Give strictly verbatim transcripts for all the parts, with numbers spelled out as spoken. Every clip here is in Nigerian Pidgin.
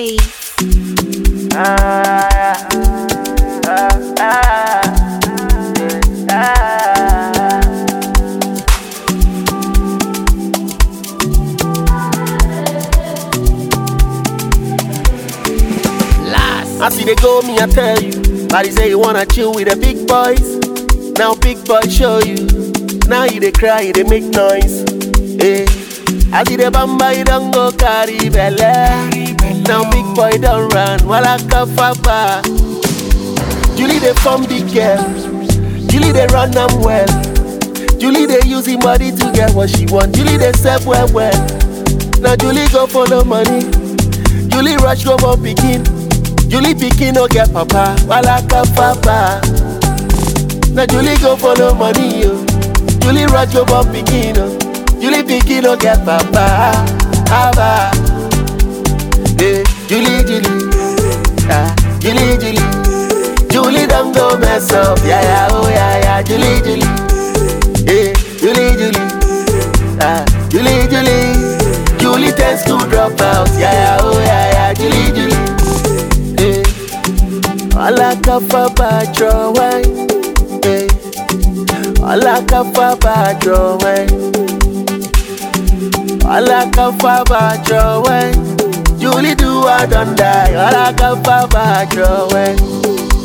Face. Ah, ah, ah, ah. I see they go, me I tell you. Body say you wanna chill with the big boys. Now big boys show you. Now you they cry, you they make noise. Hey, I see the bamba, you don't go carry belly. Now big boy don't run, while I come faba. Julie they form big girl. Julie they run them well. Julie they using money to get what she want. Julie they step well well. Now Julie go follow money. Julie rush go for picking. Julie pikin no get papa, wala ka papa. Now Julie go follow money, yo. Julie rush go for pikin, no. Julie pikin no get papa, papa. Hey, Julie, Julie, ah, Julie, Julie. Julie don't go mess up, yeah, yeah, oh yeah, yeah. Julie, Julie, hey, Julie, Julie, ah, Julie, Julie. Julie tends to drop out, yeah, yeah, oh yeah, yeah. Julie, Julie. All I can for bad drawing, eh? All I can for bad drawing, all I can for bad drawing. Julie do I don't die. All I can for bad drawing.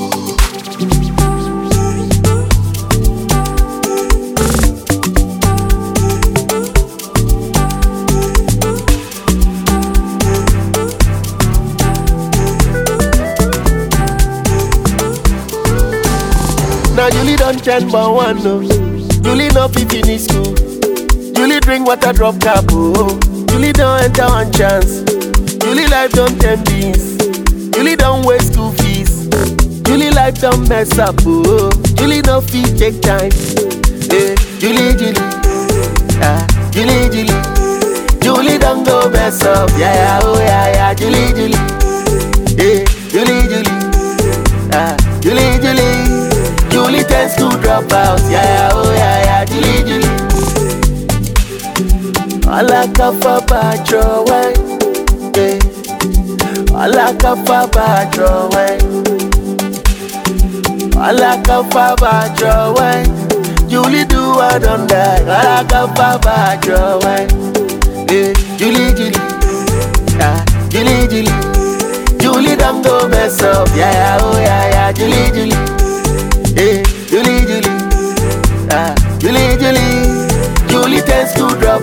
Now Julie don't change but one no. Julie no fit finish school. Julie drink water drop cap oh. Julie don't enter one chance. Julie life don't ten beans. Julie don't waste school fees. Julie life don't mess up oh. Julie no fit take time. Hey, Julie Julie, ah Julie Julie. Julie don't go mess up yeah yeah oh yeah yeah. Julie Julie, hey Julie Julie, ah Julie Julie. Julie tends to drop out, yeah, yeah, oh yeah, yeah, Julie, Julie. All I can for bad drawing, yeah. All I can for bad drawing. All I can for bad drawing. Julie do I don't die. All I can for bad drawing, yeah. Julie, Julie, ah, Julie, Julie. Julie don't go mess up, yeah, yeah, oh yeah, yeah, Julie, Julie. Hey, Julie, Julie, ah, Julie, Julie. Julie tends to drop